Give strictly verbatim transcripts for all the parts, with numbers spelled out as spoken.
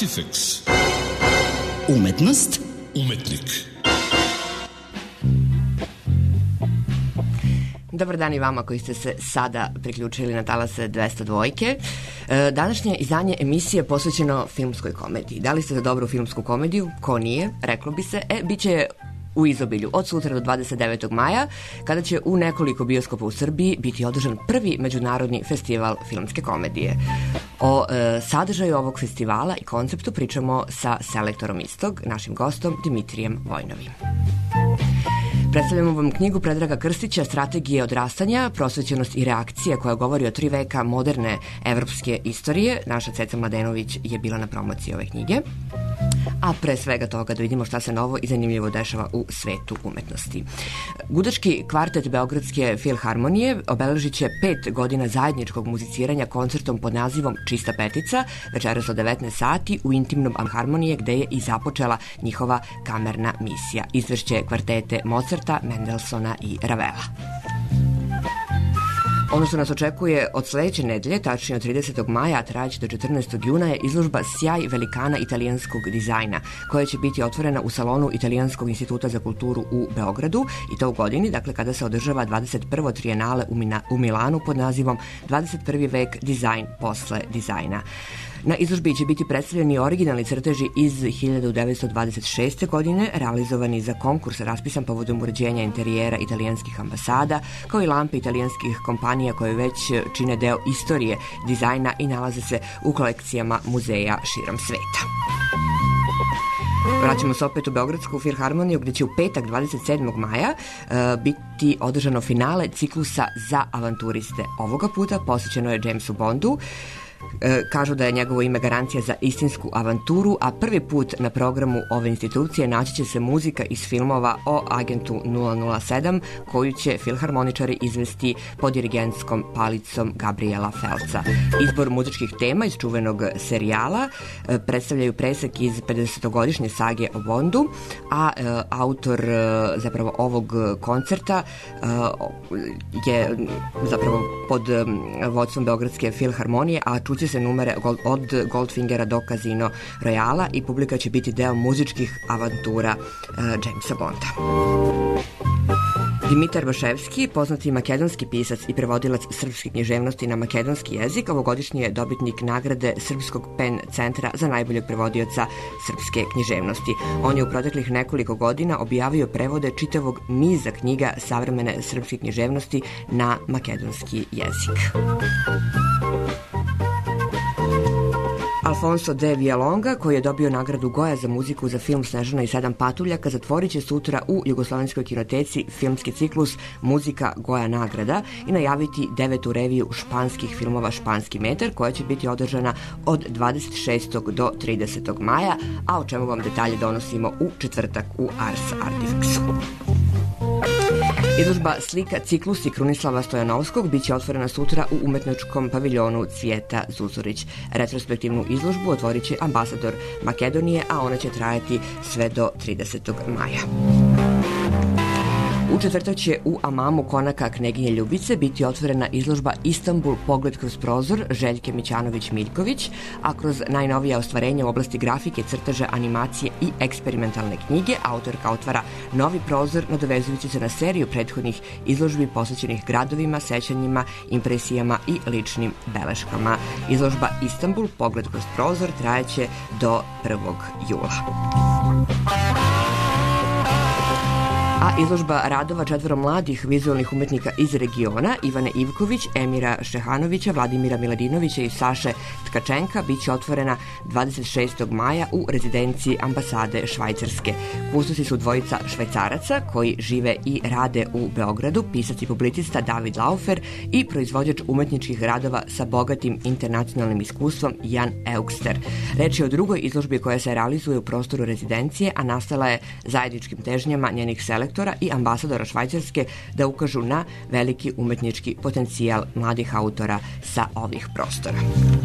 Artifex. Umetnost. Umetnik. Dobar dan i vama koji ste se sada priključili na talase dvesta dva. Današnje izdanje emisije posvećeno filmskoj komediji. Da li ste za dobru filmsku komediju? Ko nije? Reklo bi se. E, bit će u izobilju od sutra do dvadeset devetog maja, kada će u nekoliko bioskopa u Srbiji biti održan prvi međunarodni festival filmske komedije. O e, sadržaju ovog festivala i konceptu pričamo sa selektorom istog, našim gostom Dimitrijem Vojnovim. Predstavljamo vam knjigu Predraga Krstića Strategije odrastanja, prosvećenost i reakcija, koja govori o tri veka moderne evropske istorije. Naša Ceca Mladenović je bila na promociji ove knjige. A pre svega toga da vidimo šta se novo i zanimljivo dešava u svetu umetnosti. Gudački kvartet Beogradske filharmonije obeležit će pet godina zajedničkog muziciranja koncertom pod nazivom Čista petica, večeras od devetnaest sati u intimnom Amharmonije, gde je i započela njihova kamerna misija. Izvešće kvartete Mozarta, Mendelsona i Ravela. Ono što nas očekuje od sledeće nedelje, tačnije od tridesetog maja, a trajaće do četrnaestog juna, je izložba Sjaj velikana italijanskog dizajna, koja će biti otvorena u salonu Italijanskog instituta za kulturu u Beogradu, i to u godini, dakle kada se održava dvadeset prvo trijenale u, Mina, u Milanu pod nazivom dvadeset prvi vek dizajn posle dizajna. Na izložbi će biti predstavljeni originalni crteži iz hiljadu devetsto dvadeset šeste. godine, realizovani za konkurs raspisan povodom uređenja interijera italijanskih ambasada, kao i lampe italijanskih kompanija koje već čine deo istorije dizajna i nalaze se u kolekcijama muzeja širom sveta. Vraćamo se opet u Beogradsku filharmoniju, gde će u petak dvadeset sedmog maja uh, biti održano finale ciklusa za avanturiste. Ovoga puta posvećeno je Jamesu Bondu. E, kažu da je njegovo ime garancija za istinsku avanturu, a prvi put na programu ove institucije naći će se muzika iz filmova o agentu nula nula sedam, koju će filharmoničari izvesti pod dirigentskom palicom Gabriela Felca. Izbor muzičkih tema iz čuvenog serijala e, predstavljaju presek iz pedesetogodišnje sage o Bondu, a e, autor e, zapravo ovog koncerta e, je zapravo pod e, vodstvom Beogradske filharmonije, a čuće se numere od Goldfingera do Casino Royala i publika će biti deo muzičkih avantura uh, Jamesa Bonda. Dimitar Vaševski, poznati makedonski pisac i prevodilac srpske književnosti na makedonski jezik, ovogodišnji je dobitnik nagrade Srpskog pen centra za najboljeg prevodioca srpske književnosti. On je u proteklih nekoliko godina objavio prevode čitavog niza knjiga savremene srpske književnosti na makedonski jezik. Alfonso de Villalonga, koji je dobio nagradu Goja za muziku za film Snežana i sedam patuljaka, zatvorit će sutra u Jugoslovenskoj kinoteci filmski ciklus Muzika Goja nagrada i najaviti devetu reviju španskih filmova Španski metar, koja će biti održana od dvadeset šestog do tridesetog maja, a o čemu vam detalje donosimo u četvrtak u Ars Artifexu. Izložba Slika, ciklusi Krunislava Stojanovskog biće otvorena sutra u umetničkom paviljonu Cvijeta Zuzorić. Retrospektivnu izložbu otvorit će ambasador Makedonije, a ona će trajati sve do tridesetog maja. U četvrtak će u Amamu konaka Kneginje Ljubice biti otvorena izložba Istanbul, pogled kroz prozor Željke Mićanović-Miljković, a kroz najnovija ostvarenja u oblasti grafike, crteža, animacije i eksperimentalne knjige autorka otvara novi prozor, nadovezujući se na seriju prethodnih izložbi posvećenih gradovima, sećanjima, impresijama i ličnim beleškama. Izložba Istanbul, pogled kroz prozor trajaće do prvog jula. A izložba radova četvoro mladih vizualnih umetnika iz regiona, Ivane Ivković, Emira Šehanovića, Vladimira Miladinovića i Saše Tkačenka, biće otvorena dvadeset šestog maja u rezidenciji ambasade Švajcarske. Kustosi su dvojica Švajcaraca koji žive i rade u Beogradu, pisac i publicista David Laufer i proizvođač umetničkih radova sa bogatim internacionalnim iskustvom Jan Eugster. Reč je o drugoj izložbi koja se realizuje u prostoru rezidencije, a nastala je zajedničkim težnjama njenih selektora i ambasadora Švajcarske da ukažu na veliki umetnički potencijal mladih autora sa ovih prostora.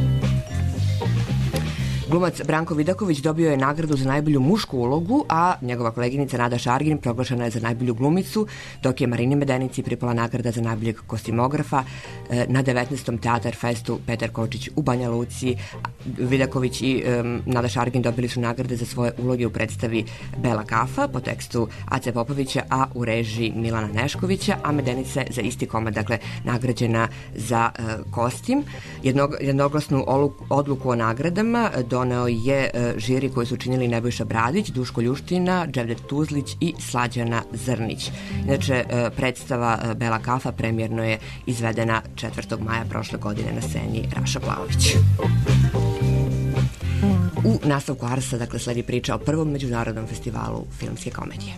Glumac Branko Vidaković dobio je nagradu za najbolju mušku ulogu, a njegova koleginica Nada Šargin proglašena je za najbolju glumicu, dok je Marini Medenici pripala nagrada za najboljeg kostimografa na devetnaestom Teatar festu Petar Kočić u Banja Luci. Vidaković i um, Nada Šargin dobili su nagrade za svoje uloge u predstavi Bela kafa po tekstu Ace Popovića, a u režiji Milana Neškovića, a Medenica za isti komad, dakle, nagrađena za uh, kostim. Jednog, jednoglasnu odluku o nagradama doneo je uh, žiri koji su činili Nebojša Bradić, Duško Ljuština, Dževdet Tuzlić i Slađana Zrnić. Inače, uh, predstava uh, Bela kafa premijerno je izvedena četvrtog maja prošle godine na sceni Raša Plavović. U nastavku Arsa, dakle, sledi priča o prvom međunarodnom festivalu filmske komedije.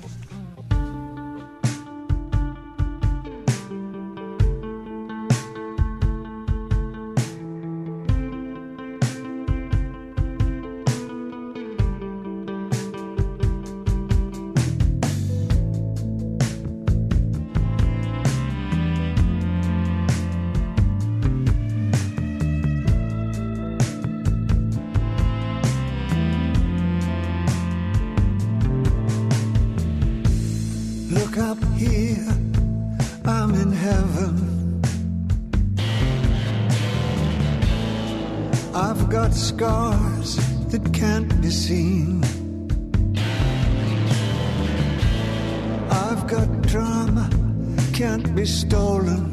Scars that can't be seen. I've got drama, can't be stolen.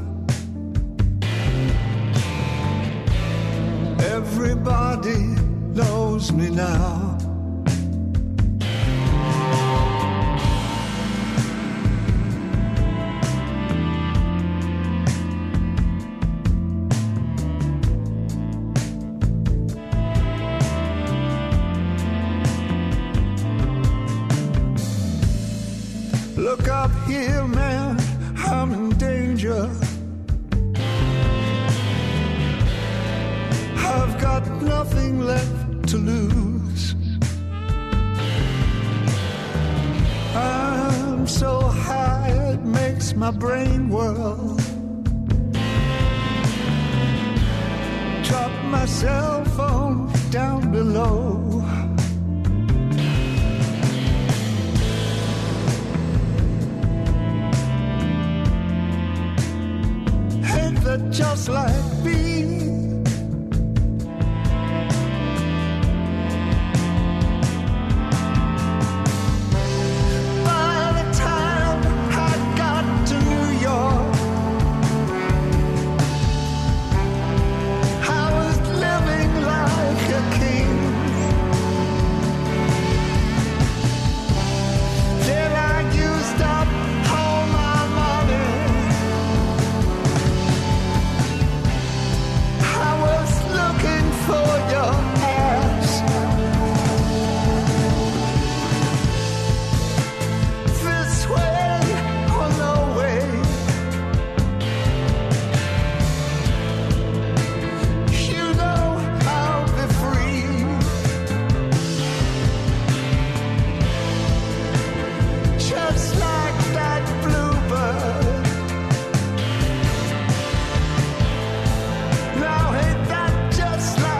Everybody knows me now. Look up here, man, I'm in danger. I've got nothing left to lose. I'm so high it makes my brain whirl. Drop my cell phone down below. Just like me. By the time I got to New York, I was living like a king. Then I used up all my money. For your ass. This way or no way. You know I'll be free. Just like that bluebird. Now ain't that just like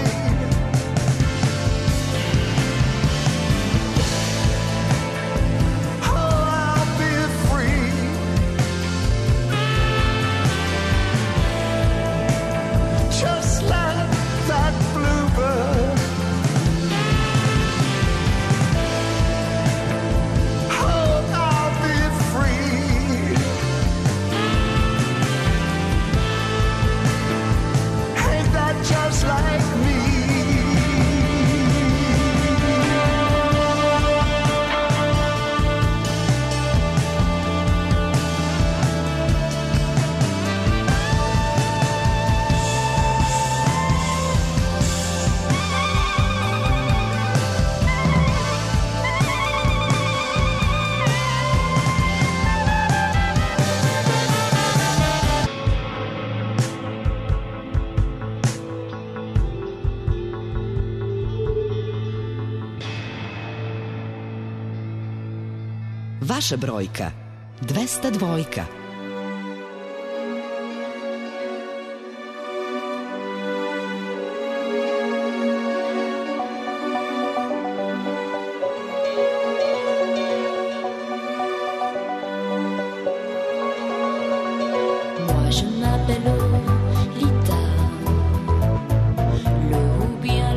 Vaša brojka dvesta dvojka. Moi je m'appelle Lita, le ou bien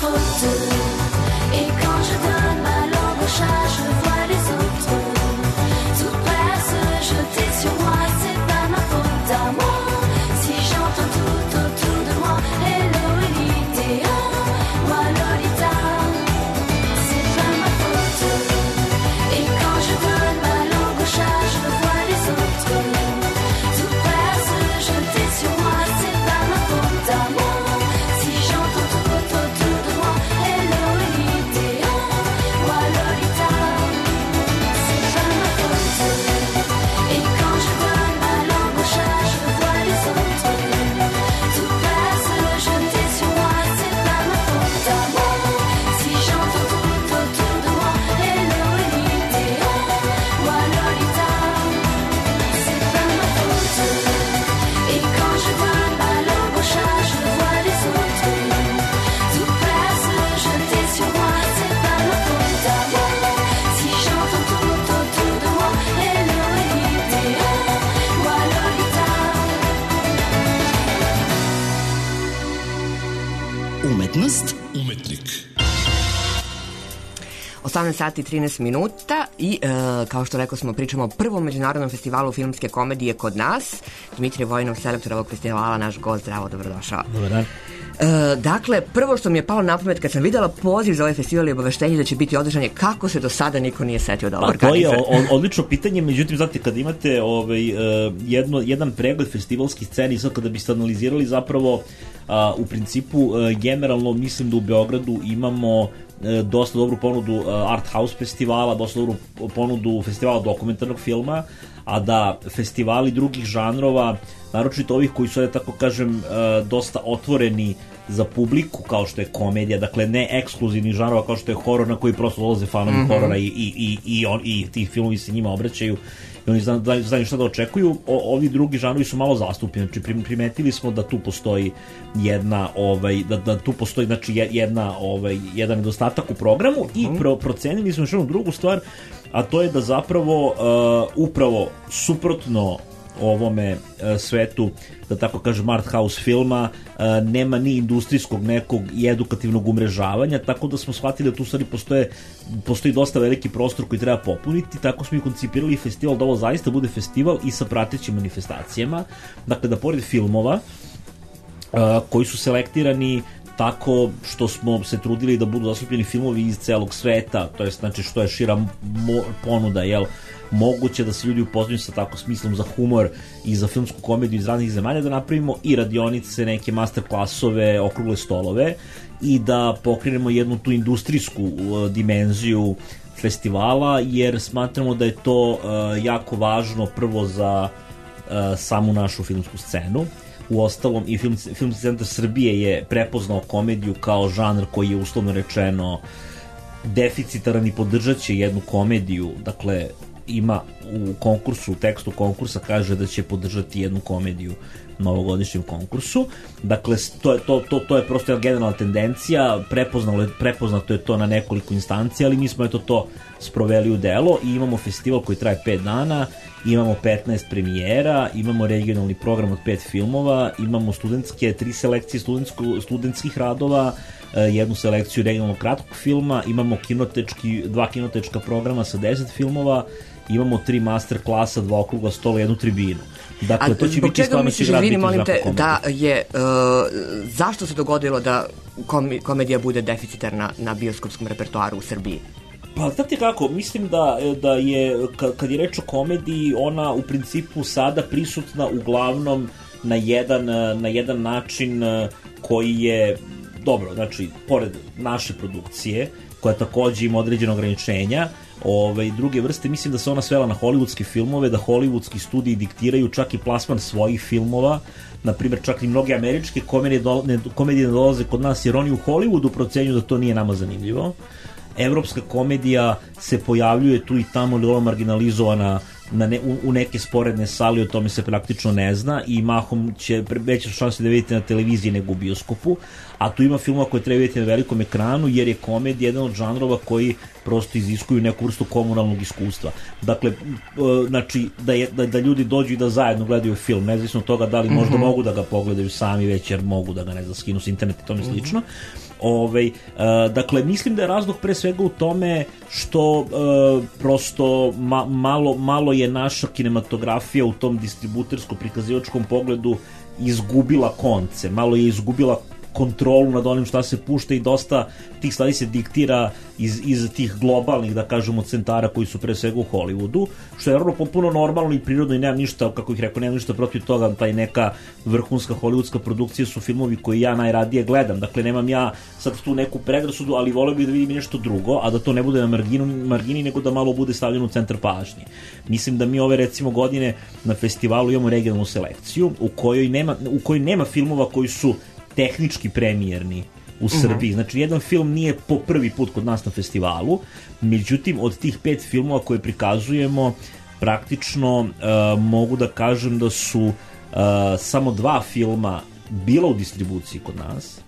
faute. Et quand je donne ma langue au chat, je vois les autres tout prêts à se jeter sur moi. C'est pas ma faute à moi si j'entends tout autour de moi hello élité, moi Lolita. C'est pas ma faute. Et quand je donne ma langue au chat, je vois les autres tout prêts à se jeter sur moi. C'est pas ma faute à moi si j'entends tout autour de moi hello élité, moi Lolita. C'est pas ma faute. Et quand je donne ma langue au chat, je vois les autres tout prêts à se jeter sur moi. C'est pas ma faute à moi si j'entends tout autour de moi hello élité, moi Lolita. C'est pas ma faute. Et quand je donne ma langue au chat, je vois les autres tout prêts à se jeter sur moi. C'est pas ma faute à moi si j'entends tout autour de moi hello élité, moi Lolita. Umetnost Umetnik. osamnaest sati i trinaest minuta i e, kao što rekao smo pričamo o prvom međunarodnom festivalu filmske komedije kod nas. Dmitrije Vojinov, selektor ovog festivala, naš gost, zdravo, dobrodošao. Dobar dan. E, dakle, prvo što mi je palo na pamet kad sam videla poziv za ovaj festival i obaveštenje da će biti održan je kako se do sada niko nije setio da ovo Pa to je organizuje. o- odlično pitanje, međutim, znate, kada imate ovaj, uh, jedno, jedan pregled festivalskih scena i sad kada biste analizirali zapravo uh, u principu uh, generalno mislim da u Beogradu imamo uh, dosta dobru ponudu uh, art house festivala, dosta dobru ponudu festivala dokumentarnog filma, a da festivali drugih žanrova, naročito ovih koji su, da tako kažem, uh, dosta otvoreni za publiku, kao što je komedija, dakle ne ekskluzivnih žanrova kao što je horor, na koji prosto dolaze fanovi mm-hmm. horora i, i, i, i, on, i ti filmovi se njima obraćaju i oni znaju, znaju šta da očekuju. O, ovi drugi žanrovi su malo zastupljeni, znači primetili smo da tu postoji jedna ovaj, da, da tu postoji znači jedna ovaj, jedan nedostatak u programu i pro, procenili smo još jednu drugu stvar, a to je da zapravo uh, upravo suprotno ovome uh, svetu, da tako kažem, art house filma, uh, nema ni industrijskog nekog i edukativnog umrežavanja, tako da smo shvatili da tu stvari postoje, postoji dosta veliki prostor koji treba popuniti, tako smo i koncipirali festival da ovo zaista bude festival i sa pratećim manifestacijama, dakle da pored filmova uh, koji su selektirani tako što smo se trudili da budu zastupljeni filmovi iz celog sveta, to je znači što je šira mo- ponuda, jel, moguće da se ljudi upoznaju sa tako smislom za humor i za filmsku komediju iz raznih zemalja, da napravimo i radionice, neke master klasove, okrugle stolove i da pokrenemo jednu tu industrijsku uh, dimenziju festivala, jer smatramo da je to uh, jako važno prvo za uh, samu našu filmsku scenu. Uostalom i film, Filmski centar Srbije je prepoznao komediju kao žanr koji je uslovno rečeno deficitaran i podržat će jednu komediju, dakle ima u konkursu, u tekstu konkursa kaže da će podržati jednu komediju na ovogodišnjem konkursu. Dakle, to je, to, to, to je prosto jedna generalna tendencija, prepoznalo, prepoznato je to na nekoliko instancija, ali mi smo eto to sproveli u delo i imamo festival koji traje pet dana, imamo petnaest premijera, imamo regionalni program od pet filmova, imamo studentske, tri selekcije studentskih radova, jednu selekciju regionalnog kratkog filma, imamo kinotečki, dva kinotečka programa sa deset filmova, imamo tri master klasa, dva okrugla stola, jednu tribinu. Dakle, A to će zbog biti čega misliš, izvini, molim te, komedija. da je, uh, zašto se dogodilo da kom- komedija bude deficitarna na bioskopskom repertoaru u Srbiji? Pa, znate kako, mislim da, da je, kad je reč o komediji, ona u principu sada prisutna uglavnom na jedan, na jedan način koji je, dobro, znači, pored naše produkcije, koja takođe ima određene ograničenja, ove, druge vrste, mislim da se ona svela na hollywoodske filmove, da hollywoodski studiji diktiraju čak i plasman svojih filmova, na primjer čak i mnoge američke komedije, do, ne, komedije ne dolaze kod nas jer oni u Hollywoodu procenjuju da to nije nama zanimljivo. Evropska komedija se pojavljuje tu i tamo ili marginalizovana na ne, u, u neke sporedne sali, o tome se praktično ne zna i mahom će veće šanse da vidite na televiziji nego u bioskopu, a tu ima filmova koje treba vidjeti na velikom ekranu jer je komedija jedan od žanrova koji prosto iziskuju neku vrstu komunalnog iskustva. Dakle, znači da, je, da, da ljudi dođu i da zajedno gledaju film, nezavisno od toga da li možda mm-hmm. mogu da ga pogledaju sami već jer mogu da ga ne znam, skinu s interneta i tome slično. Ovaj, uh, dakle, mislim da je razlog pre svega u tome što uh, prosto ma, malo, malo je naša kinematografija u tom distributersko-prikazivačkom pogledu izgubila konce, malo je izgubila kontrolu nad onim šta se pušta i dosta tih stvari se diktira iz, iz tih globalnih, da kažemo, centara koji su pre svega u Hollywoodu, što je naravno popuno normalno i prirodno i nemam ništa, kako ih rekao, nemam ništa protiv toga, taj neka vrhunska hollywoodska produkcija su filmovi koji ja najradije gledam, dakle nemam ja sad tu neku predrasudu, ali voleo bih da vidim nešto drugo, a da to ne bude na marginu, margini, nego da malo bude stavljeno u centar pažnje. Mislim da mi ove recimo godine na festivalu imamo regionalnu selekciju u kojoj nema, u kojoj nema filmova koji su tehnički premijerni u Srbiji. Znači, jedan film nije po prvi put kod nas na festivalu, međutim, od tih pet filmova koje prikazujemo, praktično uh, mogu da kažem da su uh, samo dva filma bila u distribuciji kod nas,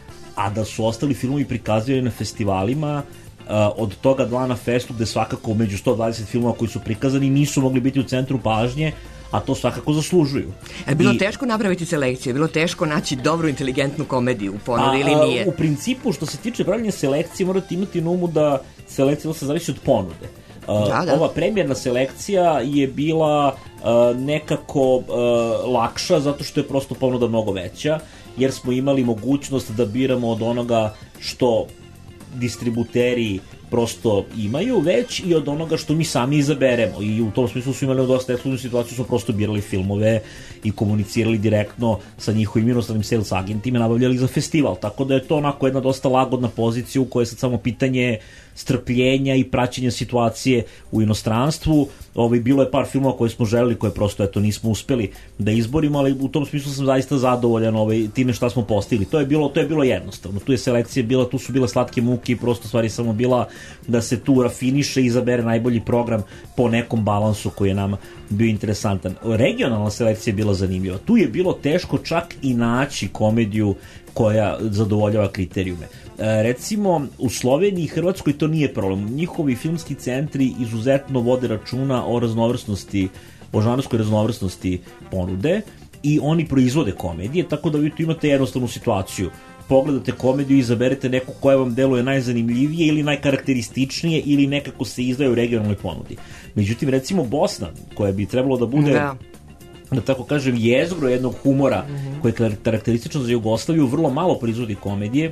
a da su ostali filmovi prikazivani na festivalima, uh, od toga dva na festu, gde svakako među sto dvadeset filmova koji su prikazani nisu mogli biti u centru pažnje, a to svakako zaslužuju. Je bilo I, teško napraviti selekciju? Je bilo teško naći dobru, inteligentnu komediju u ponudi ili nije? U principu, što se tiče pravljanja selekcije, morate imati na umu da selekcija se zavisi od ponude. Da, da. Ova premijerna selekcija je bila uh, nekako uh, lakša, zato što je prosto ponuda mnogo veća, jer smo imali mogućnost da biramo od onoga što distributeri prosto imaju već i od onoga što mi sami izaberemo, i u tom smislu su imali dosta ekskluzivnu situaciju, smo prosto birali filmove i komunicirali direktno sa njihovim inostranim sales agentima, nabavljali za festival, tako da je to onako jedna dosta lagodna pozicija u kojoj je sad samo pitanje strpljenja i praćenja situacije u inostranstvu. Ovaj, bilo je par filmova koje smo želeli, koje prosto eto nismo uspeli da izborimo, ali u tom smislu sam zaista zadovoljan ovaj, time šta smo postigli. To je bilo, to je bilo jednostavno. Tu je selekcija bila, tu su bile slatke muke i prosto stvari samo bila da se tu rafiniše i izabere najbolji program po nekom balansu koji je nama bio interesantan. Regionalna selekcija je bila zanimljiva. Tu je bilo teško čak i naći komediju koja zadovoljava kriterijume. E, recimo, u Sloveniji i Hrvatskoj to nije problem. Njihovi filmski centri izuzetno vode računa o raznovrsnosti, o žanrskoj raznovrsnosti ponude i oni proizvode komedije, tako da vi tu imate jednostavnu situaciju. Pogledate komediju i izaberete neku koja vam deluje najzanimljivije ili najkarakterističnije ili nekako se izdaje u regionalnoj ponudi. Međutim, recimo Bosna, koja bi trebalo da bude... Da. da tako kažem, jezgro jednog humora mm-hmm. koje je karakteristično za Jugoslaviju, vrlo malo proizvodi komedije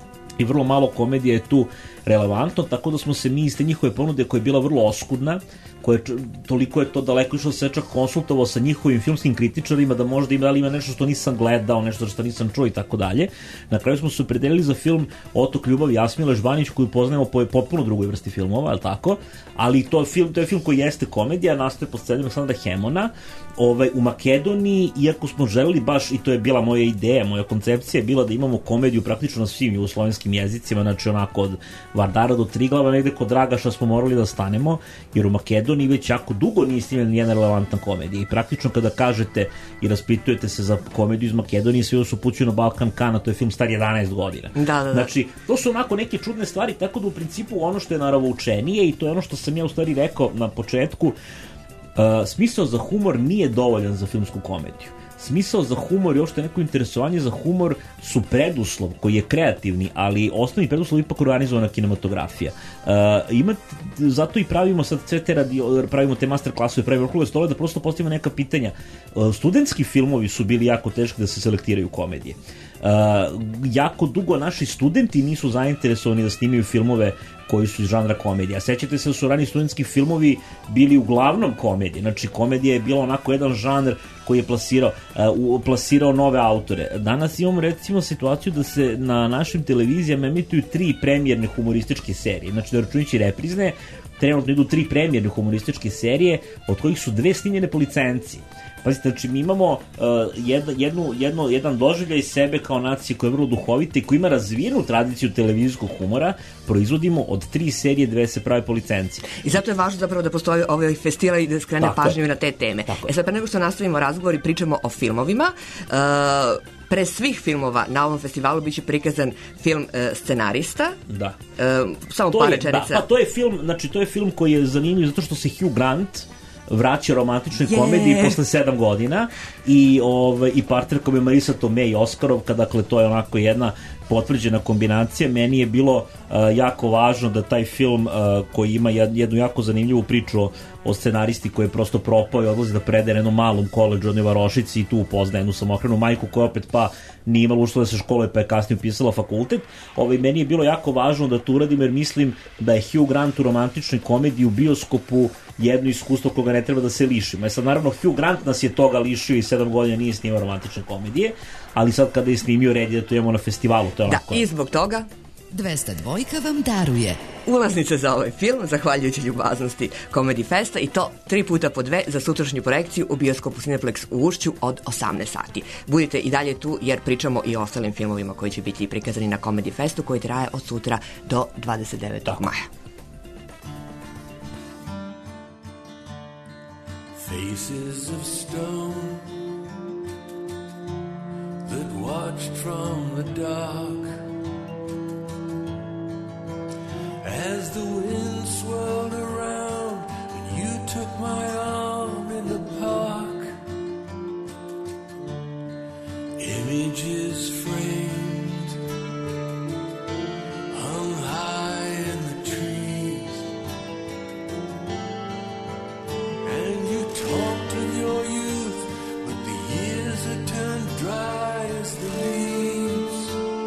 i vrlo malo komedije je tu relevantno, tako da smo se mi iz te njihove ponude koja je bila vrlo oskudna, koje, toliko je to daleko išlo se čak konsultovao sa njihovim filmskim kritičarima da možda ima, da li ima nešto što nisam gledao, nešto što nisam čuo i tako dalje. Na kraju smo se opredelili za film Otok ljubavi Jasmile Žbanić, koju poznajemo po potpuno drugoj vrsti filmova, ali tako? Ali to je film, to je film koji jeste komedija, nastoje pod scenom Aleksandra Hemona. Ovaj, u Makedoniji, iako smo želeli baš, i to je bila moja ideja, moja koncepcija je bila da imamo komediju praktično na svim jugoslovenskim jezicima, znači onako od Vardara do Triglava, negde kod Dragaša smo morali da stanemo, jer u Makedoniji već jako dugo nije snimljena nijedna relevantna komedija i praktično kada kažete i raspitujete se za komediju iz Makedonije, svi su upućuju na Balkan Kana, to je film star jedanaest godina. Da, da, da. Znači, to su onako neke čudne stvari, tako da u principu ono što je naravno učenije i to je ono što sam ja u stvari rekao na početku, Uh, smisao za humor nije dovoljan za filmsku komediju. Smisao za humor i uopšte neko interesovanje za humor su preduslov koji je kreativni, ali osnovni preduslov je ipak organizovana kinematografija. Uh, ima, zato i pravimo sad sve te radio, pravimo te master klasove, pravimo okrugle stole da prosto postavimo neka pitanja. Uh, studentski filmovi su bili jako teški da se selektiraju komedije. Uh, jako dugo naši studenti nisu zainteresovani da snimaju filmove koji su iz žanra komedija. Sećate se da su rani studentski filmovi bili uglavnom komedije. Znači, komedija je bila onako jedan žanr koji je plasirao, uh, plasirao nove autore. Danas imamo recimo situaciju da se na našim televizijama emituju tri premijerne humorističke serije. Znači, da računajući reprizne, trenutno idu tri premijerne humorističke serije, od kojih su dve snimljene po licenciji. Pazite, znači mi imamo uh, jedno, jednu, jedno, jedan doživljaj sebe kao nacije koja je vrlo duhovita i koja ima razvijenu tradiciju televizijskog humora, proizvodimo od tri serije, dve se prave po licenciji. I zato je važno zapravo da postoji ovaj festival i da skrene pažnju na te teme. E sad, pre nego što nastavimo razgovor i pričamo o filmovima, uh, pre svih filmova na ovom festivalu biće prikazan film uh, Scenarista. Da. Uh, samo par rečenica. Da, pa to je film, znači to je film koji je zanimljiv zato što se Hugh Grant vraća romantičnoj yeah. komediji posle sedam godina i, ovaj, i partnerkom je Marisa Tomei Oskarovka, dakle to je onako jedna potvrđena kombinacija. Meni je bilo uh, jako važno da taj film uh, koji ima jednu jako zanimljivu priču o, o scenaristi koji je prosto propao i odlazi da predaje na jednom malom koledžu u Varošici i tu upozna jednu samohranu majku koja opet pa nije imala uslova da se školuje pa je kasnije upisala fakultet. Ovaj, meni je bilo jako važno da to uradim jer mislim da je Hugh Grant u romantičnoj komediji u bioskopu jedno iskustvo koga ne treba da se lišimo. E sad, naravno, Hugh Grant nas je toga lišio i sedam godina nije snimao romantične komedije, ali sad kada je snimio red je da to imamo na festivalu. To je da, onako... i zbog toga dvesta dvojka vam daruje ulaznice za ovaj film, zahvaljujući ljubaznosti Comedy Festa, i to tri puta po dve za sutrašnju projekciju u bioskopu Cineplex u Ušću od osamnaest sati. Budite i dalje tu jer pričamo i o ostalim filmovima koji će biti prikazani na Comedy Festu koji traje od sutra do dvadeset devetog maja. Faces of stone that watched from the dark as the wind swirled around and you took my arm in the park. Images framed hung high in the trees, and you talked of your youth, but the years had turned dry as the leaves.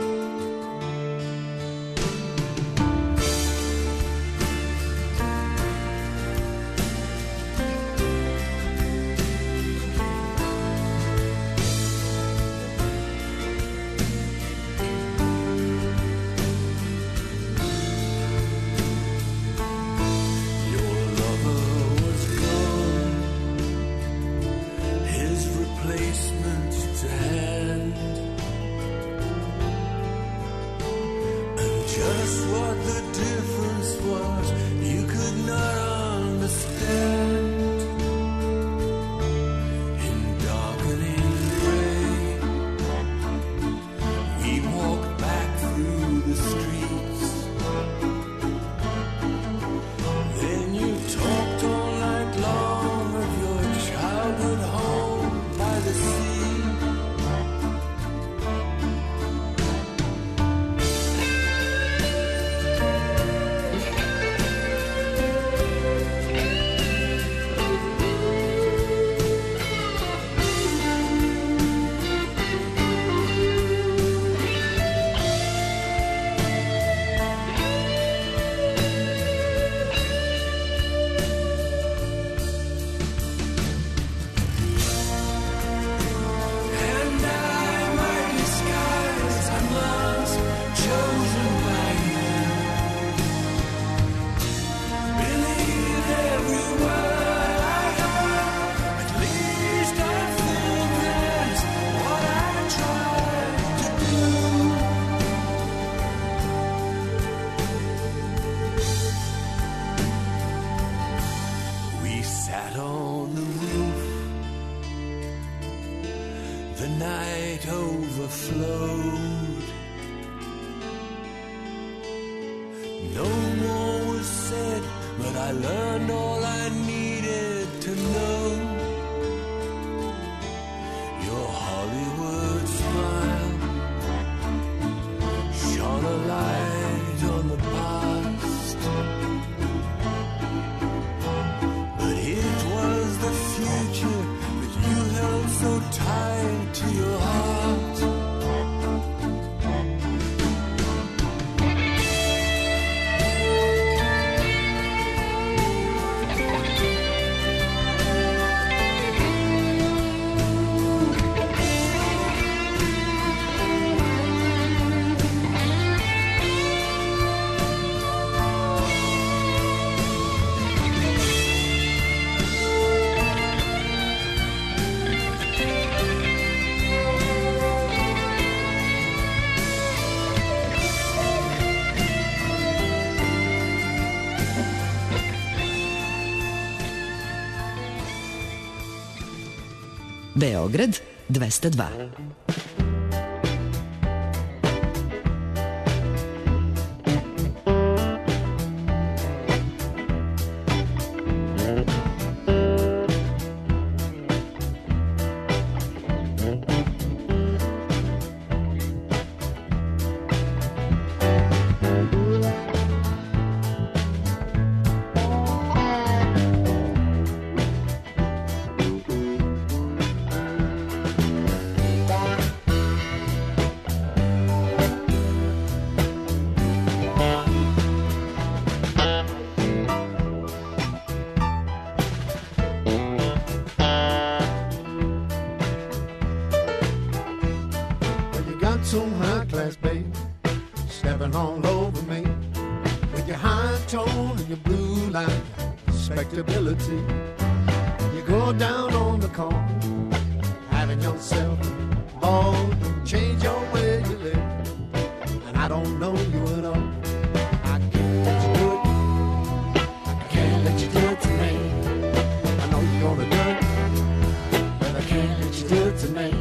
Beograd dvesta dva. me. With your high tone and your blue line, respectability. You go down on the corner, having yourself a ball, change your way you live, and I don't know you at all. I can't let you do it. I can't let you do it to me. I know you're gonna do it, but I can't let you do it to me.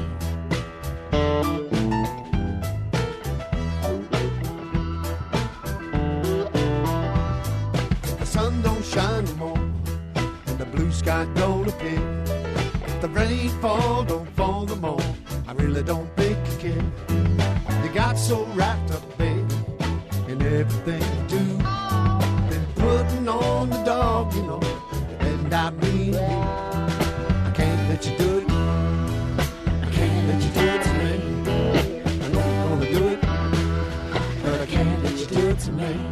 The sun don't shine no more, and the blue sky don't appear. The rain fall, don't fall no more. I really don't think you care. You got so wrapped up, baby, in everything you do. Been putting on the dog, you know, and I mean you. I can't let you do it. I can't let you do it to me. I know you're gonna do it, but I can't let you do it to me.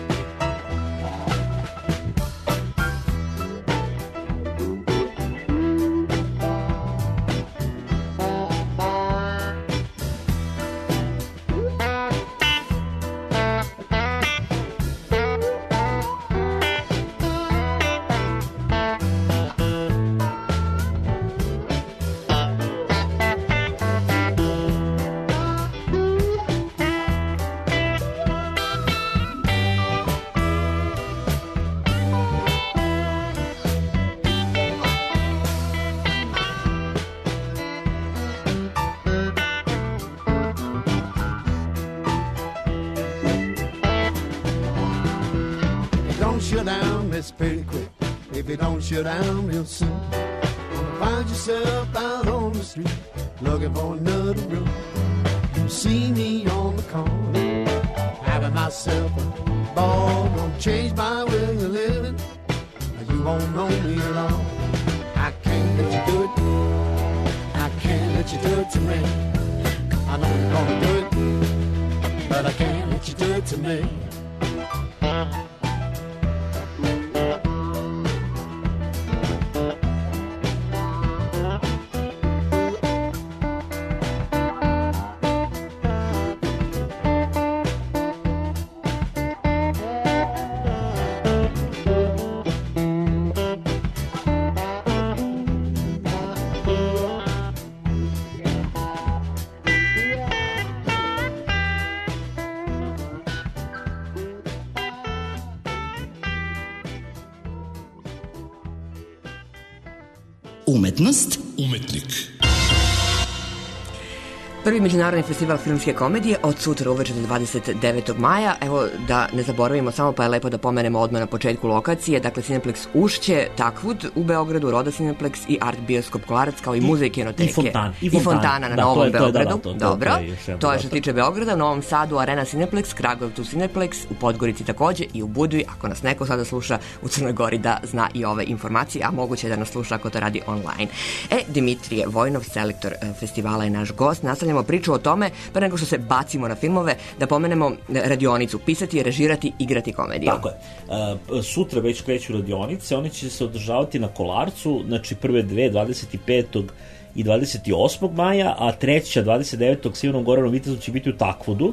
Shut down, it's pretty quick. If you don't shut down real soon, you'll find yourself out on the street looking for another room. You see me on the corner, having myself a ball. Gonna change my way of living, you won't know me at all. I can't let you do it. I can't let you do it to me. I know you're gonna do it, but I can't let you do it to me. Umetnost, umetnik. Prvi međunarodni festival filmske komedije od sutra uveče do dvadeset devetog maja. Evo da ne zaboravimo samo, pa je lepo da pomenemo odmah na početku lokacije. Dakle, Cineplex Ušće, Takvud u Beogradu, Roda Cineplex i Art Bioskop Kolarac, kao i muze i kinoteke. I Fontana. I Fontana na da, Novom to je, to je, Beogradu. da, da, to, Dobro, to, to je, to je što tiče Beograda. U Novom Sadu Arena Cineplex, Kragujevcu Cineplex, u Podgorici takođe i u Budvi. Ako nas neko sada sluša u Crnoj Gori, da zna i ove informacije, a moguće da nas sluša ako to radi online. E, Dimitrije Vojnov, selektor festivala, je naš gost. Nastavljamo priču o tome, pre nego što se bacimo na filmove, da pomenemo radionicu pisati, režirati, igrati komediju. Tako je. Uh, sutra već kreću radionice, one će se održavati na Kolarcu, znači prve dve, dvadeset petog i dvadeset osmog maja, a treća, dvadeset devetog sa Ivanom Goranom Vitezom će biti u Takvudu.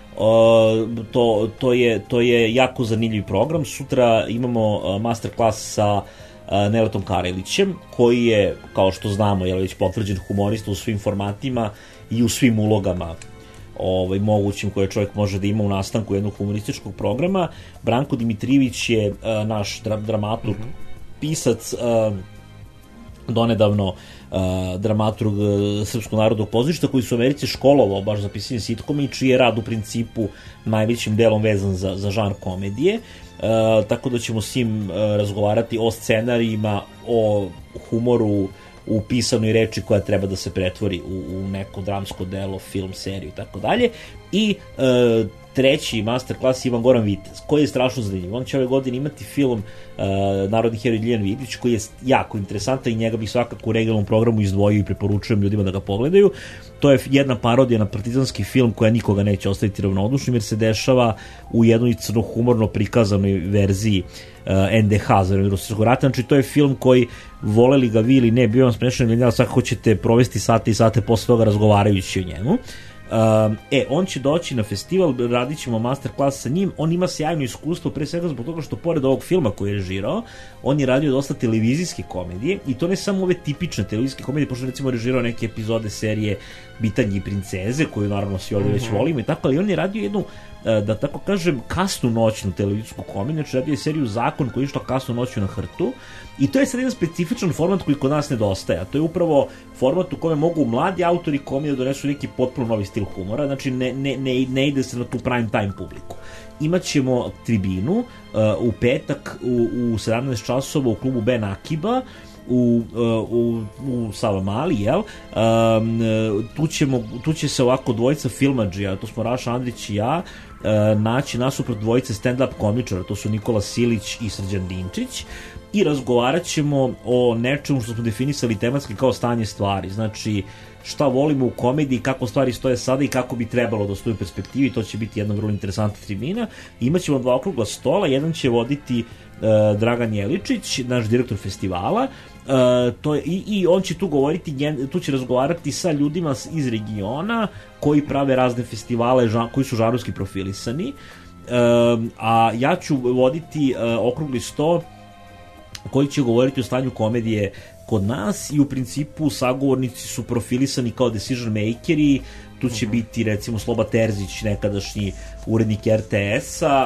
Uh, to, to, je, to je jako zanimljiv program. Sutra imamo uh, masterclass sa uh, Neletom Karelićem, koji je, kao što znamo, je već potvrđen humorista u svim formatima i u svim ulogama ovaj, mogućim koje čovjek može da ima u nastanku jednog humorističkog programa. Branko Dimitrijević je uh, naš dra dramaturg, mm-hmm. pisac, uh, donedavno uh, dramaturg uh, Srpskog narodnog pozorišta, koji su u Americi školovao baš za pisanje sitkoma i čiji je rad u principu najvećim delom vezan za, za žanr komedije. Uh, tako da ćemo s njim uh, razgovarati o scenarijima, o humoru u pisanoj reči koja treba da se pretvori u, u neko dramsko delo, film, seriju i tako dalje. I e, treći masterclass Ivan Goran Vitez, koji je strašno zanimljiv. On će ove godine imati film e, Narodni heroj Ljiljana Vidić, koji je jako interesantan i njega bih svakako u regionalnom programu izdvojio i preporučujem ljudima da ga pogledaju. To je jedna parodija na partizanski film koja nikoga neće ostaviti ravnodušnim, jer se dešava u jednoj crnohumorno prikazanoj verziji uh, en de ha za Drugog rata. Znači, to je film koji, voleli ga vi ili ne, bio vam smešan ili ne, ali svakako ćete provesti sate i sate posle toga razgovarajući o njemu. Uh, Um, e, on će doći na festival, radit ćemo masterclass sa njim, on ima sjajno iskustvo, pre svega zbog toga što pored ovog filma koji je režirao, on je radio dosta televizijske komedije, i to ne samo ove tipične televizijske komedije, pošto recimo režirao neke epizode serije Bitanji i princeze, koju naravno svi ovdje već volimo i tako, ali on je radio jednu, da tako kažem, kasnu noćnu televizijsku komediju, znači radio je seriju Zakon koji je išla kasnu noću na hrtu, i to je sad jedan specifičan format koji kod nas nedostaje, a to je upravo format u kome mogu mladi autori komedije donesu neki potpuno novi stil humora, znači ne, ne, ne, ne ide se na tu prime time publiku. Imaćemo tribinu uh, u petak u, u sedamnaest časova u klubu Ben Akiba, u, u, u Savamali, jel? Um, tu, ćemo, tu će se ovako dvojica filmadžija, to smo Raša Andrić i ja, uh, naći nasuprot dvojice stand-up komičara, to su Nikola Silić i Srđan Dinčić, i razgovarat ćemo o nečemu što smo definisali tematski kao stanje stvari, znači šta volimo u komediji, kako stvari stoje sada i kako bi trebalo da stoji u perspektivi, to će biti jedna vrlo interesantna tribina. Imaćemo dva okrugla stola, jedan će voditi uh, Dragan Jeličić, naš direktor festivala, uh, to je, i, i on će tu govoriti, tu će razgovarati sa ljudima iz regiona koji prave razne festivale, žan, koji su žanrovski profilisani, uh, a ja ću voditi uh, okrugli sto koji će govoriti o stanju komedije kod nas, i u principu sagovornici su profilisani kao decision makeri. Tu će uh-huh. biti recimo Sloba Terzić, nekadašnji urednik er te es-a,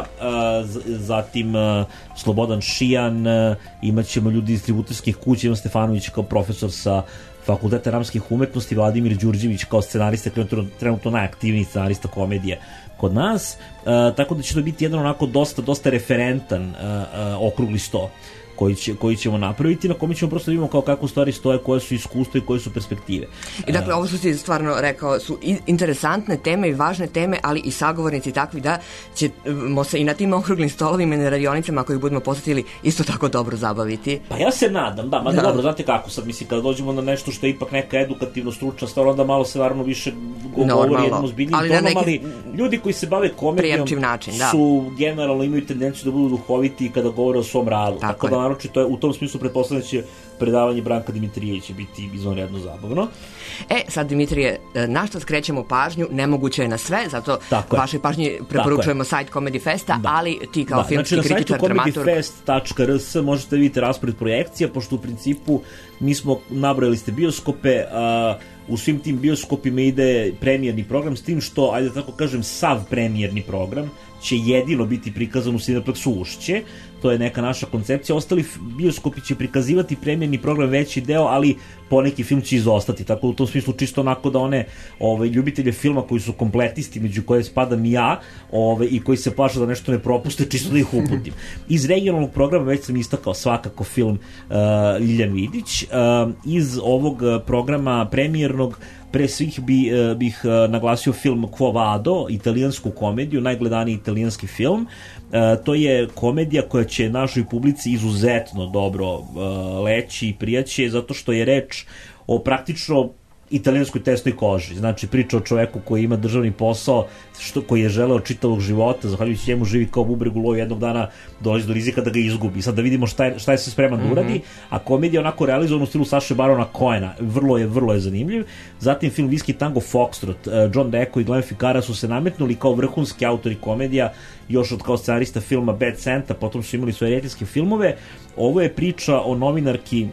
zatim Slobodan Šijan, imaćemo ljudi iz distributorskih kuća, Ivan Stefanović kao profesor sa Fakulteta ramskih umetnosti, Vladimir Đurđević kao scenarista, trenutno najaktivniji scenarista komedije kod nas, tako da će to biti jedan onako dosta, dosta referentan okrugli sto koji, će, koji ćemo napraviti, na kome ćemo prosto vidimo kao kako stvari stoje, koje su iskustva i koje su perspektive. I dakle, ovo što si stvarno rekao, su interesantne teme i važne teme, ali i sagovornici takvi da ćemo se i na tim okruglim stolovima i na radionicama koji budemo posetili isto tako dobro zabaviti. Pa ja se nadam, da, mada da. Dobro, znate kako sad, mislim, kada dođemo na nešto što je ipak neka edukativno stručna stvar, onda malo se naravno više govori jednom ozbiljnim tonom, neki... ali ljudi koji se bave komedijom način, da. su generalno imaju tendenciju da budu duhoviti kada govore o svom radu. Tako, tako da naročito je u tom smislu pretpostavljam će predavanje Branka Dimitrijevića biti izvanredno zabavno. E, sad Dimitrije, na što skrećemo pažnju, nemoguće je na sve, zato vašoj pažnji preporučujemo sajt Comedy Festa, da. Ali ti kao da. filmski znači, kritičar, dramaturg... Znači na sajtu comedyfest tačka r s možete vidjeti raspored projekcija, pošto u principu mi smo, nabrojali ste bioskope, a u svim tim bioskopima ide premijerni program, s tim što, ajde tako kažem, sav premijerni program će jedino biti prikazan u Cineplexu Ušće, to je neka naša koncepcija. Ostali bioskopi će prikazivati premijerni program veći deo, ali poneki film će izostati, tako u tom smislu čisto onako da one ove, ljubitelje filma koji su kompletisti, među koje spadam i ja, ove, i koji se plaše da nešto ne propuste, čisto da ih uputim. Iz regionalnog programa već sam istakao svakako film uh, Ljiljanu Vidić, uh, iz ovog programa premijernog pre svih bi, uh, bih uh, naglasio film Quo Vado, italijansku komediju, najgledaniji italijanski film. Uh, to je komedija koja će našoj publici izuzetno dobro uh, leći i prijaće, zato što je reč o praktično italijanskoj tesnoj koži. Znači, priča o čoveku koji ima državni posao, što, koji je želeo čitavog života, zahvaljujući njemu živi kao bubreg u lovu, jednog dana dolazi do rizika da ga izgubi. Sad da vidimo šta je, šta je se spreman da uradi, a komedija onako realizovana u stilu Saše Barona Cohena, vrlo je, vrlo je zanimljiv. Zatim film Whisky Tango Foxtrot, John Decco i Glenn Ficarra su se nametnuli kao vrhunski autori komedija, još od kao scenarista filma Bad Santa, potom su imali svoje rijetijske filmove. Ovo je priča o novinarki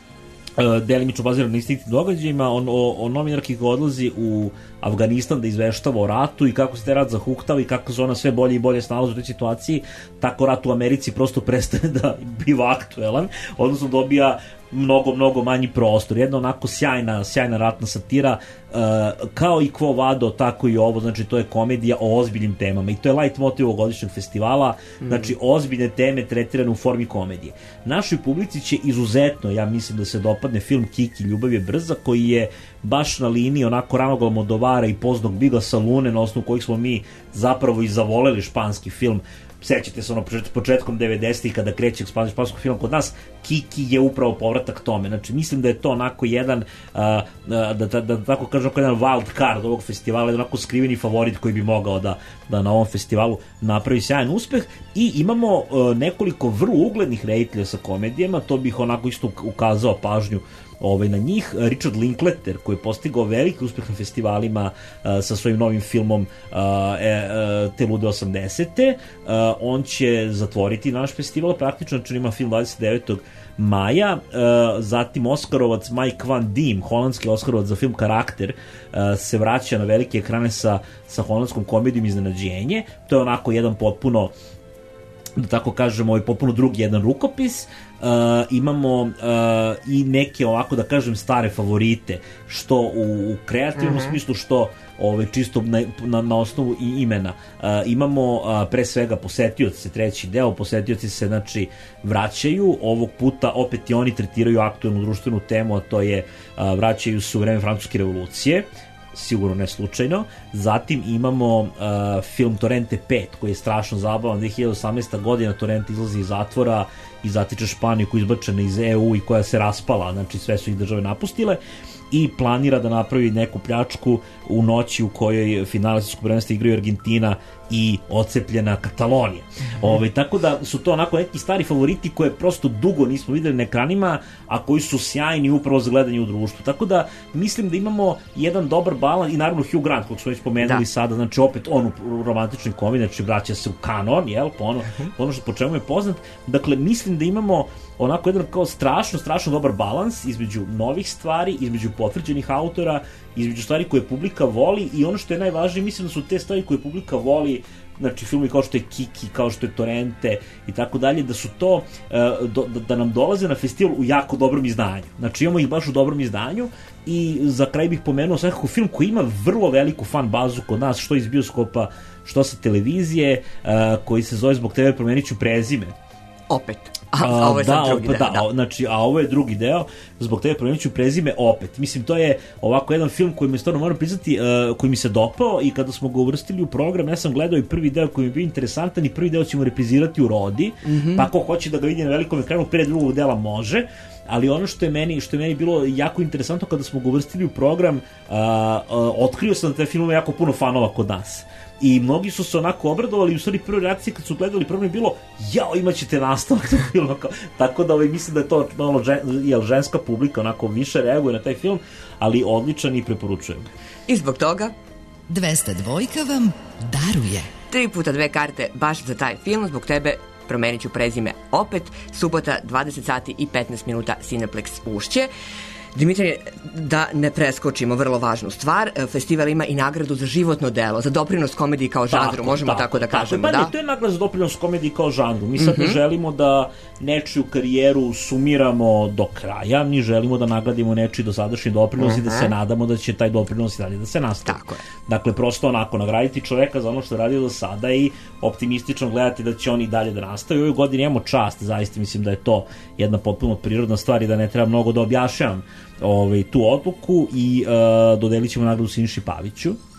delimično bazirano na istinskim događajima, on, o, o novinarki koja odlazi u Afganistan da izveštava o ratu i kako se taj rat zahuktava i kako se ona sve bolje i bolje snalazi u toj situaciji, tako rat u Americi prosto prestane da biva aktuelan, odnosno dobija mnogo, mnogo manji prostor. Jedna onako sjajna, sjajna ratna satira, uh, kao i Quo Vado, tako i ovo, znači to je komedija o ozbiljnim temama i to je light motiv ovogodišnjeg festivala, mm. znači ozbiljne teme tretirane u formi komedije. Našoj publici će izuzetno, ja mislim da se dopadne film Kiki, Ljubav je brza, koji je baš na liniji onako ranog Almodovara i poznog Biga Salune, na osnovu kojih smo mi zapravo i zavoleli španski film. Sećate se ono početkom devedesetih kada kreće ekspanzija španskog filma kod nas, Kiki je upravo povratak tome. Znači mislim da je to onako jedan uh, da, da, da tako kažem jedan wild card ovog festivala, jedan onako skriveni favorit koji bi mogao da, da na ovom festivalu napravi sjajan uspeh. I imamo uh, nekoliko vrlo uglednih reditelja sa komedijama, to bih onako isto ukazao pažnju ovaj, na njih. Richard Linklater, koji je postigao veliki uspeh na festivalima uh, sa svojim novim filmom uh, e, uh, Te lude osamdesete, uh, on će zatvoriti naš festival, praktično, znači ima film dvadeset devetog maja, uh, zatim Oskarovac Mike Van Diem, holandski Oskarovac za film Karakter, uh, se vraća na velike ekrane sa, sa holandskom komedijom Iznenađenje. To je onako jedan potpuno, da tako kažemo, ovaj potpuno drugi jedan rukopis. Uh, imamo uh, i neke ovako, da kažem, stare favorite, što u, u kreativnom uh-huh. smislu, što ovaj, čisto na, na, na osnovu i imena. Uh, imamo uh, pre svega Posetioci, treći deo. Posetioci se, znači, vraćaju, ovog puta opet i oni tretiraju aktuelnu društvenu temu, a to je uh, vraćaju se u vreme Francuske revolucije, sigurno ne slučajno. Zatim imamo uh, film Torrente pet, koji je strašno zabavan. dve hiljade osamnaesta godina Torrente izlazi iz zatvora i zatiče Španiju koja je izbačena iz E U i koja se raspala, znači sve su ih države napustile, i planira da napravi neku pljačku u noći u kojoj finale svetskog prvenstva igraju Argentina i ocepljena Katalonija. Mm-hmm. Ove, tako da su to onako neki stari favoriti koje prosto dugo nismo videli na ekranima, a koji su sjajni upravo za gledanje u društvu. Tako da mislim da imamo jedan dobar balans, i naravno Hugh Grant, kog smo već spomenuli da. sada, znači opet on u romantičnoj komediji, znači vraća se u kanon, jel, po ono, mm-hmm. ono što po čemu je poznat. Dakle, mislim da imamo onako jedan kao strašno, strašno dobar balans između novih stvari, između potvrđenih autora, između stvari koje publika voli, i ono što je najvažnije, mislim da su te stvari koje publika voli, znači filmi kao što je Kiki, kao što je Torrente i tako dalje, da su to, da, da nam dolaze na festival u jako dobrom izdanju. Znači imamo ih baš u dobrom izdanju. I za kraj bih pomenuo svakako film koji ima vrlo veliku fan bazu kod nas, što iz bioskopa, što sa televizije, koji se zove Zbog tebe promenit ću prezime. Opet. A, a ovo je da, drugi opet, deo. Da, da. Znači, a ovo je drugi deo, Zbog tebe promenit ću prezime opet. Mislim, to je ovako jedan film koji mi stvarno moram priznati, uh, koji mi se dopao, i kada smo ga uvrstili u program, ja sam gledao i prvi deo koji mi je bio interesantan, i prvi deo ćemo reprizirati u Rodi, mm-hmm. pa ako hoće da ga vidi na velikom ekranu pre drugog dela može. Ali ono što je meni što je meni bilo jako interesantno kada smo ga uvrstili u program, uh, uh, otkrio sam da taj film ima jako puno fanova kod nas. I mnogi su se onako obradovali, i u stvari prve reakcije kad su gledali program je bilo, jao, imat ćete nastavak tog filma. Tako da ovaj, mislim da je to malo žen, jel, ženska publika onako više reaguje na taj film, ali odličan i preporučujem. I zbog toga dvesta dvojka vam daruje tri puta dve karte baš za taj film, Zbog tebe promenit ću prezime opet, subota dvadeset sati i petnaest minuta, Cineplex Ušće. Dimitrije, da ne preskočimo vrlo važnu stvar, festival ima i nagradu za životno delo, za doprinos komediji kao žanru, tako, možemo tako, tako da tako, kažemo, tako. Da? Ne, to je nagrada za doprinos komediji kao žanru. Mi sad mm-hmm. ne želimo da nečiju karijeru sumiramo do kraja, mi želimo da nagradimo nečiji dosadašnji doprinos mm-hmm. i da se nadamo da će taj doprinos i dalje da se nastavi. Tako je. Dakle, prosto onako, nagraditi čoveka za ono što je radio do sada i optimistično gledati da će on i dalje da nastavi. U ovoj godini imamo čast, zaista mislim da je to jedna potpuno prirodna stvar i da ne treba mnogo da objašnjavam ovaj, tu odluku, i uh, dodelit ćemo nagradu Siniši Paviću, uh,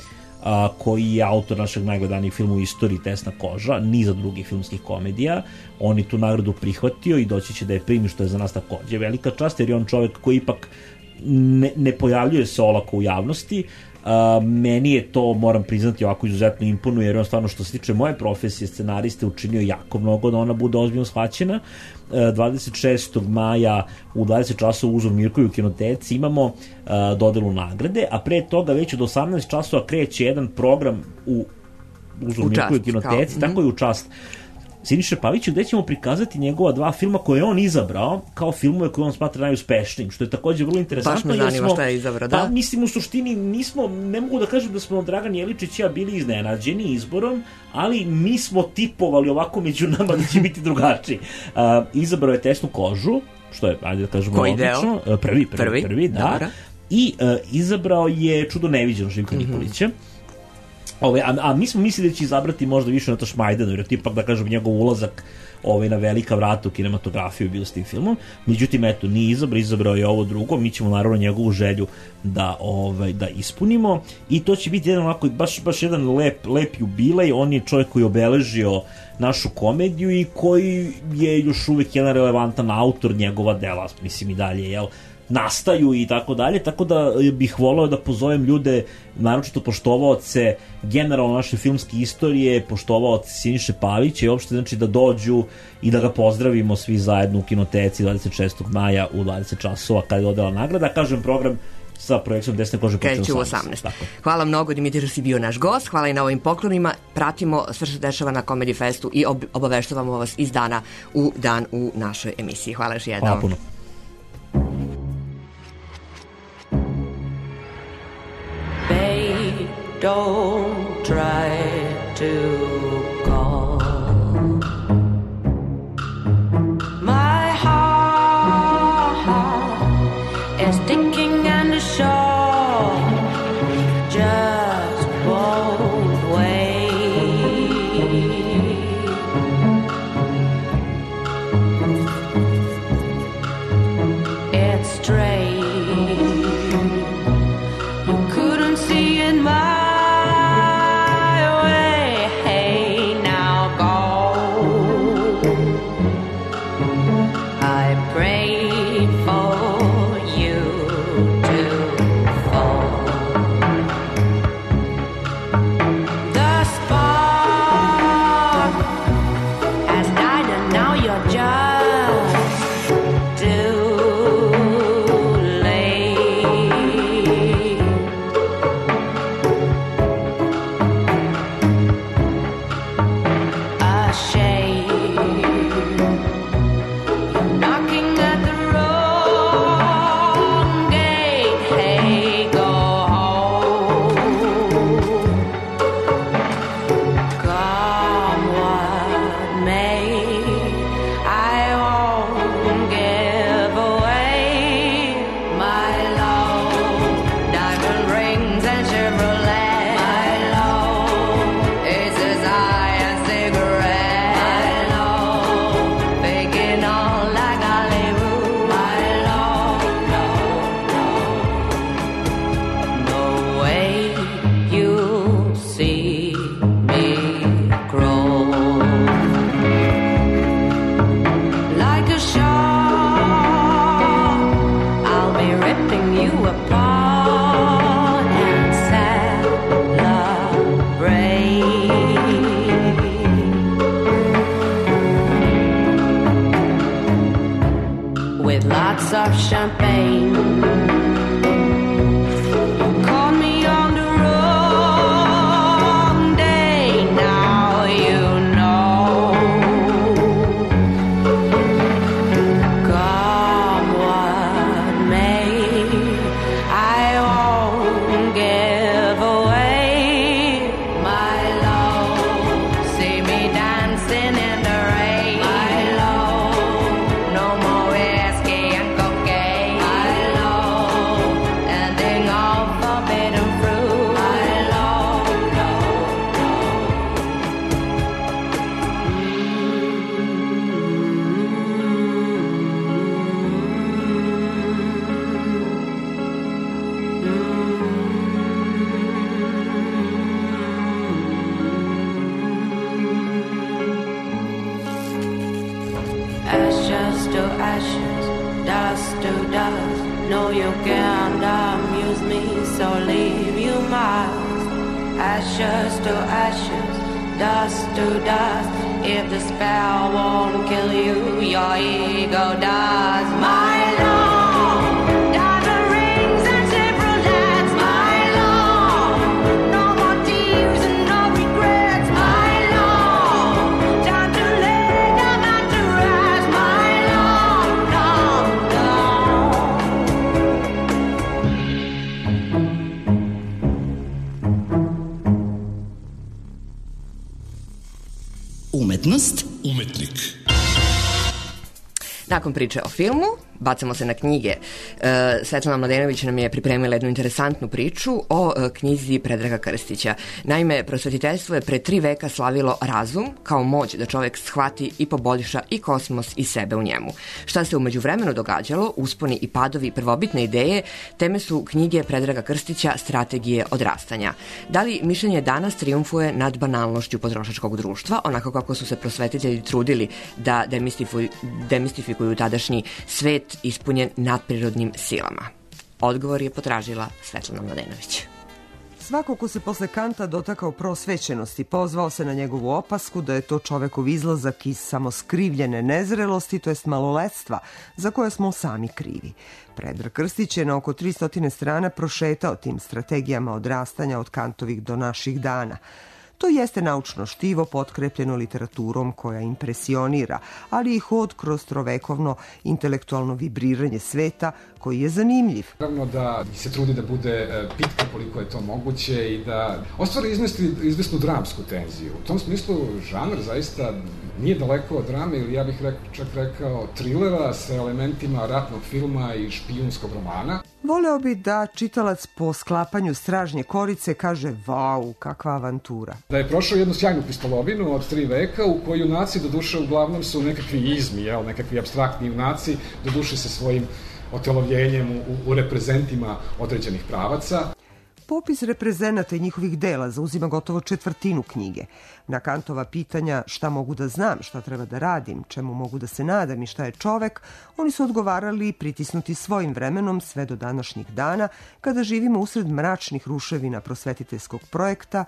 koji je autor našeg najgledanijeg filma u istoriji Tesna koža, niza drugih filmskih komedija. On je tu nagradu prihvatio i doći će da je primi, što je za nas takođe velika čast, jer je on čovek koji ipak ne, ne pojavljuje se olako u javnosti. Uh, meni je to, moram priznati, ovako izuzetno imponuje, jer on stvarno, što se tiče moje profesije scenariste, učinio jako mnogo da ona bude ozbiljno shvaćena. Uh, dvadeset šestog maja u dvadeset časova u Uzor Mirkovi u kinoteci imamo uh, dodelu nagrade, a pre toga već od osamnaest časova kreće jedan program u Uzor Mirkovi u kinoteci, kao, tako mm. i u čast Siniše Pavića, gde ćemo prikazati njegova dva filma koje je on izabrao kao filmove koje on smatra najuspešnim, što je takođe vrlo interesantno. Baš me zanima šta je izabrao, da? Pa, mislim, u suštini nismo, ne mogu da kažem da smo Dragan Jeličić i ja bili iznenađeni izborom, ali mi smo tipovali ovako među nama da će biti drugačiji. Uh, izabrao je Tesnu kožu, što je, ajde da kažemo, koji odlično. Deo? Prvi, prvi, prvi, prvi da. Dobra. I uh, izabrao je Čudo neviđeno Živka mm-hmm. Nikolića. Ove, a, a mi smo mislili da će izabrati možda više Nataš Majdanu, jer je tipak, da kažem, njegov ulazak ove, na velika vrata u kinematografiju bio s tim filmom. Međutim, eto, nije izabrao, izabrao je ovo drugo. Mi ćemo naravno njegovu želju da, ove, da ispunimo, i to će biti jedan ovako, baš, baš jedan lep, lep jubilej. On je čovjek koji je obeležio našu komediju i koji je još uvek jedan relevantan autor, njegova dela, mislim i dalje, jel, nastaju i tako dalje, tako da bih voleo da pozovem ljude, naročito poštovaoce generalno naše filmske istorije, poštovaoce Siniše Pavića i uopšte znači da dođu i da ga pozdravimo svi zajedno u Kinoteci dvadeset šestog maja u dvadeset časova kada je dodala nagrada. Kažem, program sa projekcijom Desne kože počeo u osamnaest. Hvala mnogo, Dimitir, da si bio naš gost. Hvala i na ovim poklonima. Pratimo sve što se dešava na Comedy Festu i ob- obaveštavamo vas iz dana u dan u našoj emisiji. Hvala još jednom. Hvala puno. Babe, don't try to call. My heart is sticking and the shore just won't wait. It's strange. You couldn't see in my way. Hey, now go. I pray for you to fall. The spark has died and now you're just too late. A shame. Knocking at the wrong gate. Hey, go home. Come what may, I won't give away my love. Diamond rings and Chevrolet. My love is as high as cigarette. My love, faking all like Hollywood. My love, no, no, no way you'll see me grow. Like a shark, I'll be ripping you apart and celebrate with lots of champagne. Call me on the wrong day. Now you know. Come what may, I won't give away my love. See me dancing in the rain. My love, no more whiskey and cocaine. My love, ending all forbidden fruit. My love, no, ashes to ashes, dust to dust. No, you can't amuse me, so leave you must. Ashes to ashes, dust to dust. If the spell won't kill you, your ego does. My love, diamond rings and Chevrolets. My love, no more tears and no regrets. My love, time to lay down and to rest. My love, no, no. Umetnost Umetnik. Nakon priče o filmu, bacamo se na knjige. E, Svetlana Mladenović nam je pripremila jednu interesantnu priču o e, knjizi Predraga Krstića. Naime, prosvetiteljstvo je pre tri veka slavilo razum kao moć da čovek shvati i poboljša i kosmos i sebe u njemu. Šta se umeđu vremenu događalo, usponi i padovi, prvobitne ideje, teme su knjige Predraga Krstića Strategije odrastanja. Da li mišljenje danas triumfuje nad banalnošću potrošačkog društva, onako kako su se prosvetitelji trudili da demistifikuju, demistifikuju tadašnji svet svet ispunjen nadprirodnim silama? Odgovor je potražila Svetlana Mladenović. Svako ko se posle Kanta dotakao prosvećenosti pozvao se na njegovu opasku da je to čovekov izlazak iz samoskrivljene nezrelosti, to jest maloletstva, za koje smo sami krivi. Predrag Krstić je na oko tristo strana prošetao tim strategijama odrastanja od Kantovih do naših dana. To jeste naučno štivo potkrepljeno literaturom koja impresionira, ali i hod kroz trovekovno intelektualno vibriranje sveta koji je zanimljiv. Naravno da se trudi da bude pitka koliko je to moguće i da ostvari izvesti izvesnu dramsku tenziju. U tom smislu žanr zaista nije daleko od drame ili ja bih rek, čak rekao trilera sa elementima ratnog filma i špijunskog romana. Voleo bi da čitalac po sklapanju Stražnje korice kaže vau, kakva avantura. Da je prošao jednu sjajnu pistolovinu od tri veka u kojoj junaci do duše uglavnom su nekakvi izmi, jel, nekakvi apstraktni junaci, do duše sa svojim otelovljenjem u, u reprezentima određenih pravaca. Popis reprezenata i njihovih dela zauzima gotovo četvrtinu knjige. Na Kantova pitanja šta mogu da znam, šta treba da radim, čemu mogu da se nadam i šta je čovek, oni su odgovarali pritisnuti svojim vremenom sve do današnjih dana, kada živimo usred mračnih ruševina prosvetiteljskog projekta.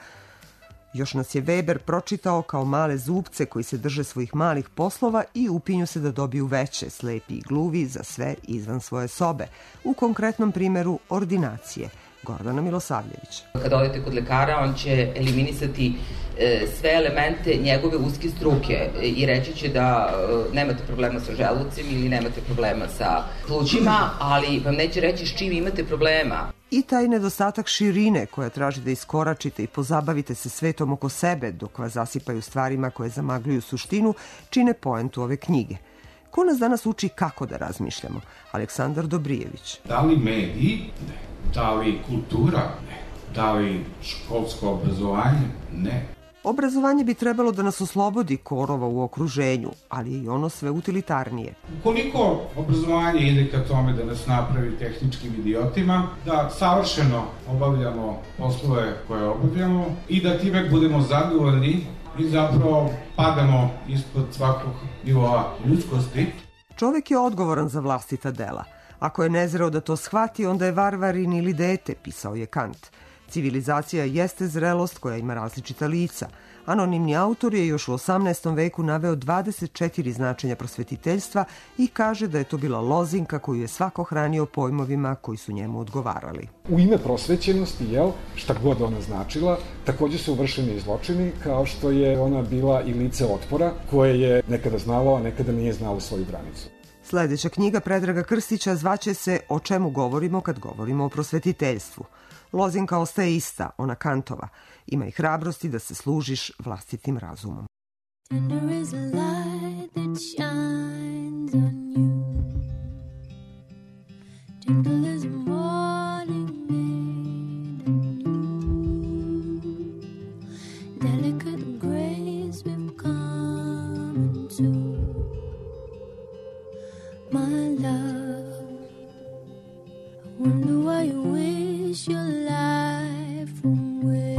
Još nas je Weber pročitao kao male zubce koji se drže svojih malih poslova i upinju se da dobiju veće, slepi i gluvi za sve izvan svoje sobe. U konkretnom primeru ordinacije. Gordana Milosavljević. Kada odete kod lekara, on će eliminisati e, sve elemente njegove uske struke i reći će da e, nemate problema sa želucem ili nemate problema sa plućima, ali vam neće reći s čim imate problema. I taj nedostatak širine koja traži da iskoračite i pozabavite se svetom oko sebe dok vas zasipaju stvarima koje zamagljuju suštinu, čine poentu ove knjige. Ko nas danas uči kako da razmišljamo? Aleksandar Dobrijević. Da li mediji? Ne. Da li kultura? Ne. Da li školsko obrazovanje? Ne. Obrazovanje bi trebalo da nas oslobodi korova u okruženju, ali je i ono sve utilitarnije. Ukoliko obrazovanje ide ka tome da nas napravi tehničkim idiotima, da savršeno obavljamo poslove koje obavljamo i da time budemo zadovoljni i zapravo padamo ispod svakog nivoa ljudskosti. Čovek je odgovoran za vlastita dela. Ako je nezreo da to shvati, onda je varvarin ili dete, pisao je Kant. Civilizacija jeste zrelost koja ima različita lica. Anonimni autor je još u osamnaestom veku naveo dvadeset četiri značenja prosvetiteljstva i kaže da je to bila lozinka koju je svako hranio pojmovima koji su njemu odgovarali. U ime prosvećenosti, jel, šta god ona značila, takođe su vršeni i zločini, kao što je ona bila i lice otpora, koje je nekada znalo, a nekada nije znalo svoju granicu. Sledeća knjiga Predraga Krstića zvaće se O čemu govorimo kad govorimo o prosvetiteljstvu. Lozinka ostaje ista, ona Kantova. Ima i hrabrosti da se služiš vlastitim razumom. Tender is a light that shines on you. Gentle is a morning made anew. Delicate grace we've come into. My love, I wonder why you wish your life away.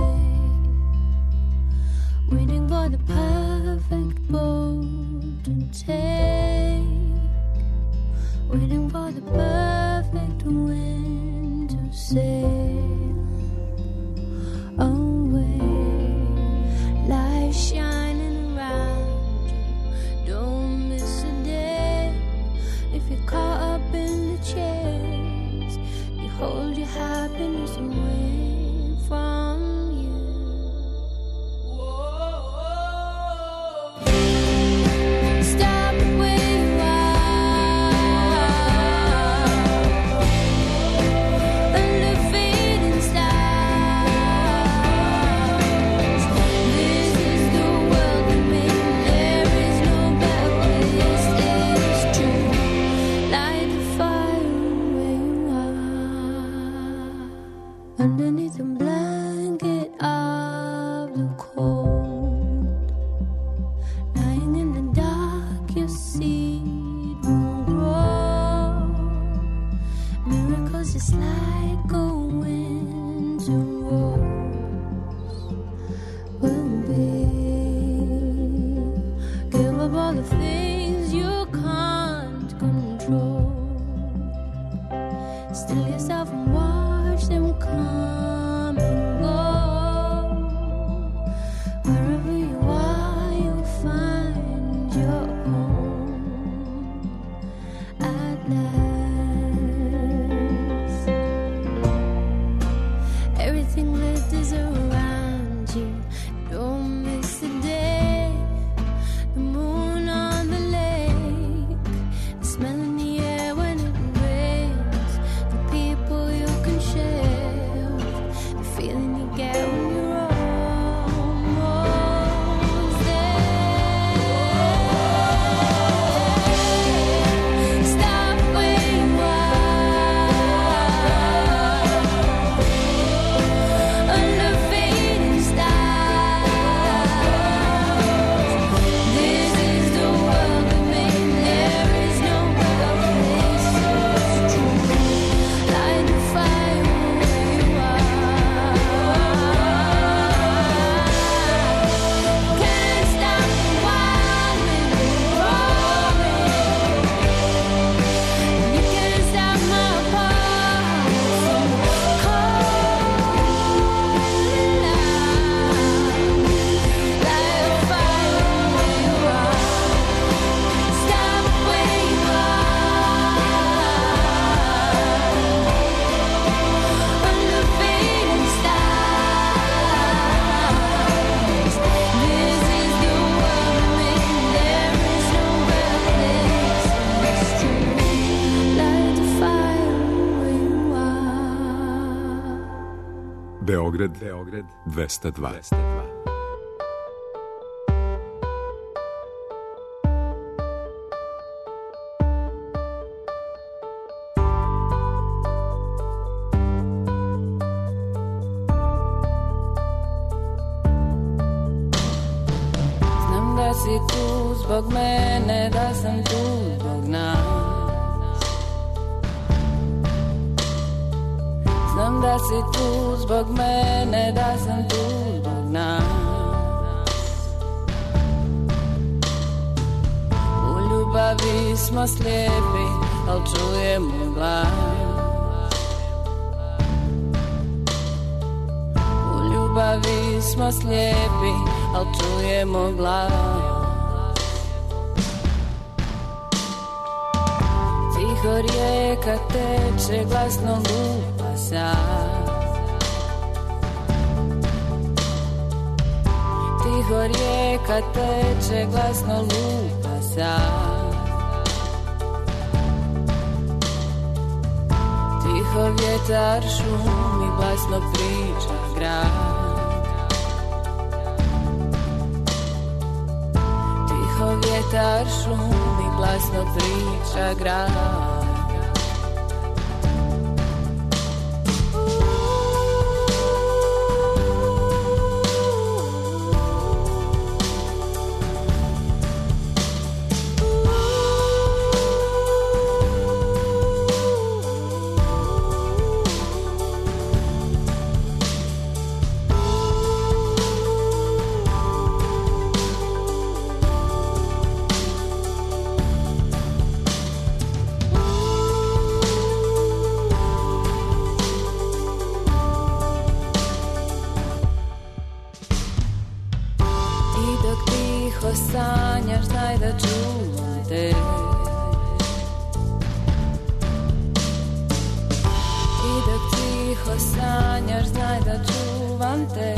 Waiting for the perfect boat to take. Waiting for the perfect wind to sail away. Light shining around you, don't miss a day. If you're caught up in the chase, you hold your happiness away from you. Stop where you are, under fading stars. This is the world we made, there is no better place, it is true. Light the fire where you are, underneath the blanket of the cold. Lying in the dark, your seed will grow. Miracles just like a winter rose will be. Give up all the things you can't control. Beograd, Beograd dvesta dva. Znam da si tu zbog mene, da sam tu zbog nas. Znam da si tu zbog mene, da sam tu zbog nas. U ljubavi smo slijepi, al čujemo glas. U ljubavi smo slijepi, al čujemo glas. Tiho rijeka teče, glasno lupa sad. Tiho rijeka teče, glasno lupa sad. Tiho vjetar šumi, glasno priča grad. Tiho vjetar šumi, glasno priča grad. Sanjaš, znaj da čuvam te. I dok tiho sanjaš, znaj da čuvam te.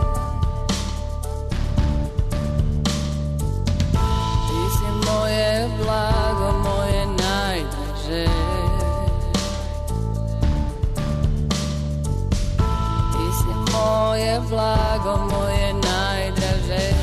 Ti si moje blago, moje najdraže. Ti si moje blago, moje najdraže.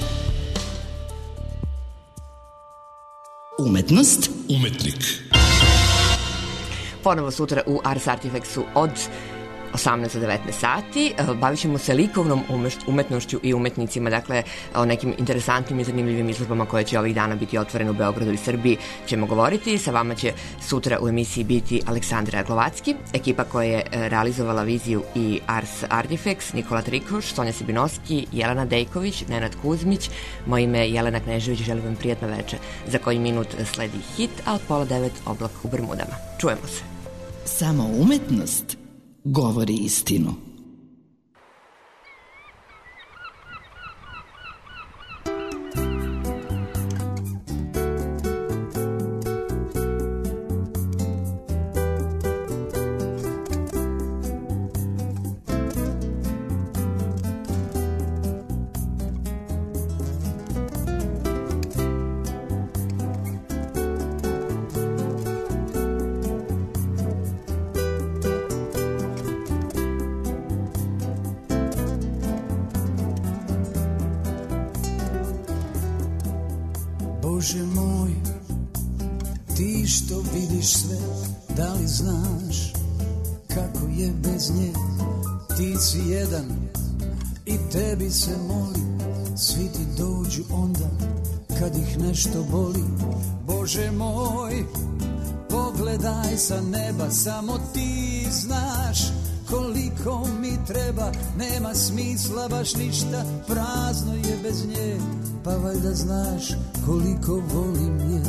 Umetnost, umetnik. Ponovo sutra u Ars Artifexu od osamnaest do devetnaest sati. Bavit ćemo se likovnom umetnošću i umetnicima, dakle o nekim interesantnim i zanimljivim izložbama koje će ovih dana biti otvorene u Beogradu i Srbiji ćemo govoriti. Sa vama će sutra u emisiji biti Aleksandra Glovacki, ekipa koja je realizovala viziju i Ars Artifex, Nikola Trikoš, Sonja Sibinovski, Jelena Dejković, Nenad Kuzmić. Moje ime je Jelena Knežević, želim vam prijatno večer. Za koji minut sledi hit, a od pola devet oblak u Bermudama. Čujemo se. Samo umetnost govori istinu. Bože moj, ti što vidiš sve, da li znaš kako je bez nje? Ti si jedan i tebi se molim, svi ti dođu onda kad ih nešto boli. Bože moj, pogledaj sa neba, samo ti znaš koliko mi treba, nema smisla baš ništa, prazno je bez nje, pa valjda znaš koliko volim je.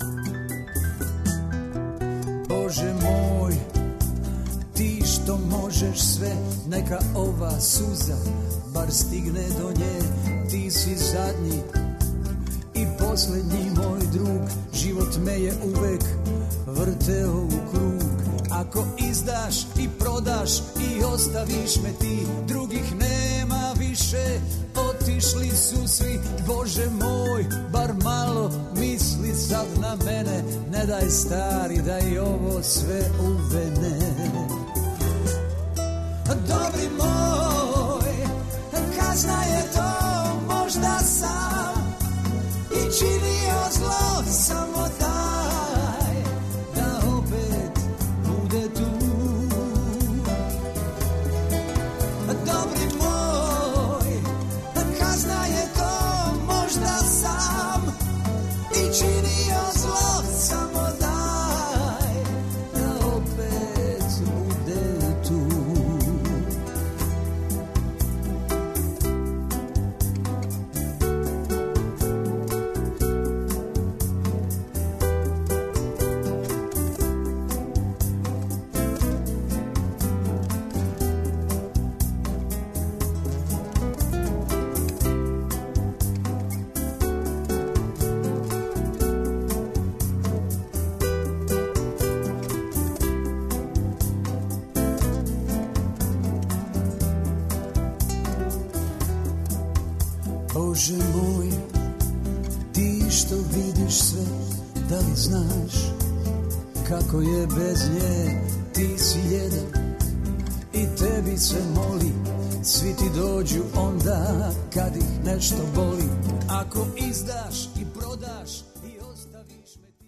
Bože moj, ti što možeš sve, neka ova suza bar stigne do nje. Ti si zadnji i posljednji moj drug, život me je uvek vrteo u krug. Ako izdaš i prodaš i ostaviš me ti, drugih nema više, otišli su svi. Bože moj, bar malo misli sad na mene, ne daj stari da i ovo sve uvene. Dobri moj, kazna je to, možda sam i činio zlo, samo daj da opet bude tu. Dobri moj, kazna je to, možda sam i činio zlo, samo daj da opet bude tu. Bože moj, ti što vidiš sve, da li znaš kako je bez nje? Ti si jedan i tebi se moli, svi ti dođu onda kad ih nešto boli. Ako izdaš i prodaš i ostaviš me ti...